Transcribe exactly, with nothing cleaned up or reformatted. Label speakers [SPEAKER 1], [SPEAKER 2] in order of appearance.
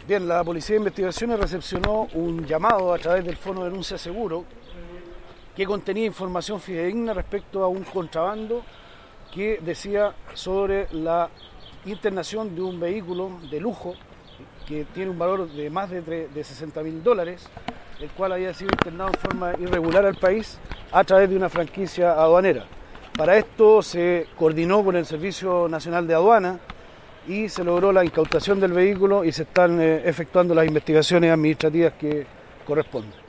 [SPEAKER 1] Bien, la Policía de Investigaciones recepcionó un llamado a través del Fono Denuncia Seguro que contenía información fidedigna respecto a un contrabando que decía sobre la internación de un vehículo de lujo que tiene un valor de más de, de sesenta mil dólares, el cual había sido internado en forma irregular al país a través de una franquicia aduanera. Para esto se coordinó con el Servicio Nacional de Aduana y se logró la incautación del vehículo y se están eh, efectuando las investigaciones administrativas que corresponden.